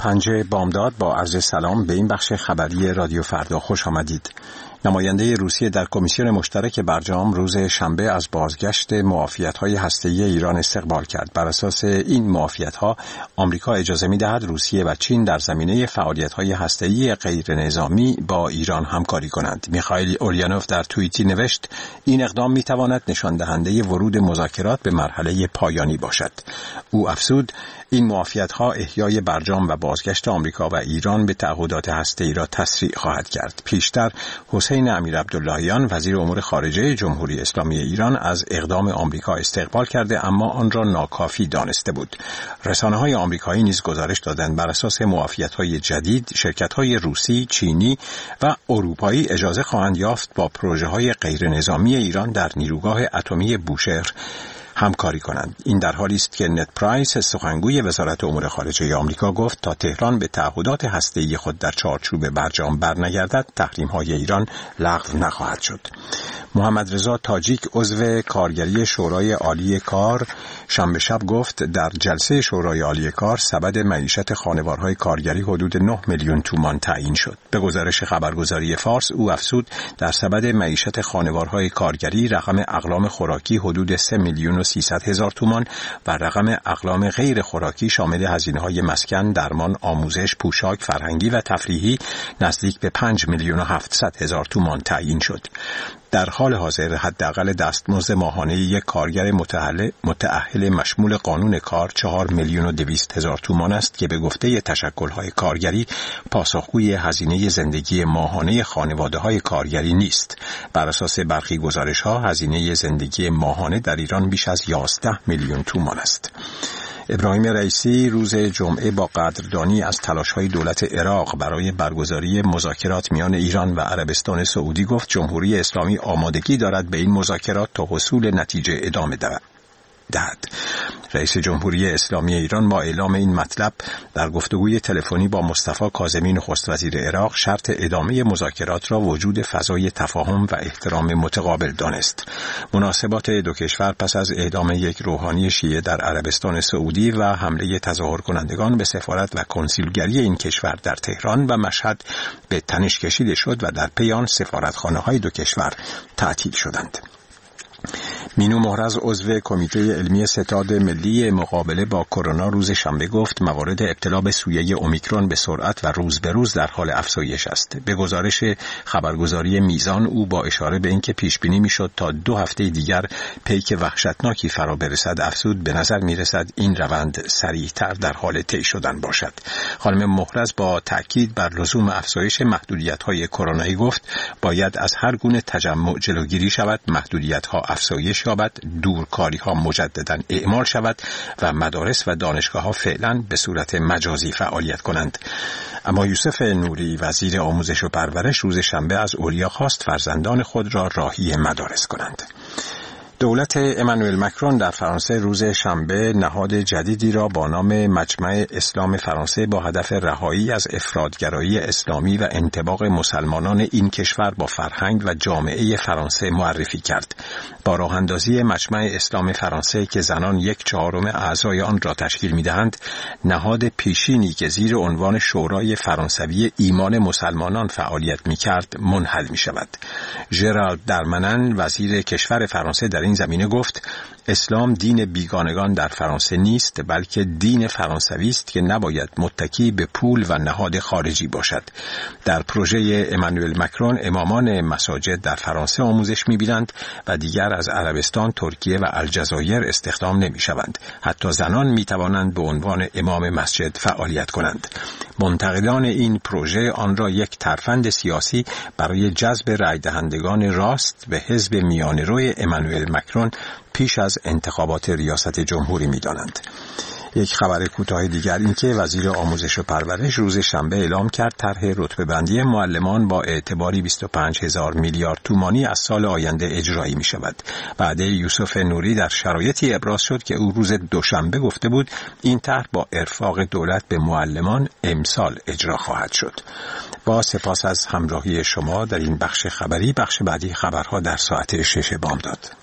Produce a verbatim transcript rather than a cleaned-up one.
پنج بامداد با عرض سلام به این بخش خبری رادیو فردا خوش آمدید. نماینده روسیه در کمیسیون مشترک برجام روز شنبه از بازگشت معافیت‌های هسته‌ای ایران استقبال کرد. بر اساس این معافیت‌ها آمریکا اجازه می‌دهد روسیه و چین در زمینه فعالیت‌های هسته‌ای غیر نظامی با ایران همکاری کنند. میخائیل اولیانوف در توییتی نوشت این اقدام می‌تواند نشان دهنده ورود مذاکرات به مرحله پایانی باشد. او افزود این معافیت‌ها احیای برجام و بازگشت آمریکا و ایران به تعهدات هسته‌ای را تسریع خواهد کرد. پیشتر حسین امیر عبداللهیان وزیر امور خارجه جمهوری اسلامی ایران از اقدام آمریکا استقبال کرده اما آن را ناکافی دانسته بود. رسانه‌های آمریکایی نیز گزارش دادند بر اساس معافیت‌های جدید شرکت‌های روسی، چینی و اروپایی اجازه خواهند یافت با پروژه‌های غیر نظامی ایران در نیروگاه اتمی بوشهر همکاری کنند. این در حالی است که نت پرایس سخنگوی وزارت امور خارجه آمریکا گفت تا تهران به تعهدات هسته‌ای خود در چارچوب برجام برنگردد تحریم‌های ایران لغو نخواهد شد. محمد رضا تاجیک عضو کارگری شورای عالی کار شنبه شب گفت در جلسه شورای عالی کار سبد معیشت خانوارهای کارگری حدود نه میلیون تومان تعیین شد. به گزارش خبرگزاری فارس او افزود در سبد معیشت خانوارهای کارگری رقم اقلام خوراکی حدود سه میلیون و سیصد هزار تومان و رقم اقلام غیر خوراکی شامل هزینه‌های مسکن، درمان، آموزش، پوشاک، فرهنگی و تفریحی نزدیک به پنج میلیون و هفتصد هزار تومان تعیین شد. در حال حاضر حداقل دستمزد ماهانه یک کارگر متأهل متأهل مشمول قانون کار چهار میلیون و دویست هزار تومان است که به گفته تشکل‌های کارگری پاسخگوی هزینه زندگی ماهانه خانواده‌های کارگری نیست. بر اساس برخی گزارش‌ها هزینه زندگی ماهانه در ایران بیش از یازده میلیون تومان است. ابراهیم رئیسی روز جمعه با قدردانی از تلاش‌های دولت عراق برای برگزاری مذاکرات میان ایران و عربستان سعودی گفت جمهوری اسلامی آمادگی دارد به این مذاکرات تا حصول نتیجه ادامه دهد. رئیس جمهوری اسلامی ایران با اعلام این مطلب در گفتگوی تلفنی با مصطفی کاظمی نخست وزیر عراق شرط ادامه مذاکرات را وجود فضای تفاهم و احترام متقابل دانست. مناسبات دو کشور پس از اعدام یک روحانی شیعه در عربستان سعودی و حمله تظاهر کنندگان به سفارت و کنسولگری این کشور در تهران و مشهد به تنش کشیده شد و در پی آن سفارتخانه‌های دو کشور تعطیل شدند. مینو محرز عضو کمیته علمی ستاد ملی مقابله با کرونا روز شنبه گفت موارد ابتلا به سویه اومیکرون به سرعت و روز به روز در حال افزایش است. به گزارش خبرگزاری میزان او با اشاره به اینکه پیش بینی میشد تا دو هفته دیگر پیک وحشتناکی فرا برسد افزود به نظر میرسد این روند سریعتر در حال طی شدن باشد. خانم محرز با تاکید بر لزوم افزایش محدودیت‌های کرونایی گفت باید از هر گونه تجمع جلوگیری شود، محدودیت‌ها افزایش یابد، دورکاری ها مجددا اعمال شود و مدارس و دانشگاه ها فعلا به صورت مجازی فعالیت کنند. اما یوسف نوری وزیر آموزش و پرورش روز شنبه از اولیا خواست فرزندان خود را راهی مدارس کنند. دولت امانوئل مکرون در فرانسه روز شنبه نهاد جدیدی را با نام مجمع اسلام فرانسه با هدف رهایی از افراطگرایی اسلامی و انطباق مسلمانان این کشور با فرهنگ و جامعه فرانسه معرفی کرد. با راه اندازی مجمع اسلام فرانسه که زنان یک چهارم اعضای آن را تشکیل می‌دهند، نهاد پیشینی که زیر عنوان شورای فرانسوی ایمان مسلمانان فعالیت می‌کرد منحل می‌شود. ژرالد درمنن وزیر کشور فرانسه در این زمینه گفت اسلام دین بیگانگان در فرانسه نیست بلکه دین فرانسوی است که نباید متکی به پول و نهاد خارجی باشد. در پروژه امانوئل مکرون امامان مساجد در فرانسه آموزش می‌بینند و دیگر از عربستان، ترکیه و الجزایر استخدام نمی‌شوند. حتی زنان می‌توانند به عنوان امام مسجد فعالیت کنند. منتقدان این پروژه آن را یک ترفند سیاسی برای جذب رای دهندگان راست به حزب میانه‌رو امانوئل مکرون پیش از انتخابات ریاست جمهوری می‌دانند. یک خبر کوتاه دیگر این که وزیر آموزش و پرورش روز شنبه اعلام کرد طرح رتبه‌بندی معلمان با اعتباری بیست و پنج هزار میلیارد تومانی از سال آینده اجرایی می شود. بعد یوسف نوری در شرایطی ابراز شد که او روز دوشنبه گفته بود این طرح با ارفاق دولت به معلمان امسال اجرا خواهد شد. با سپاس از همراهی شما در این بخش خبری، بخش بعدی خبرها در ساعت شش بامداد.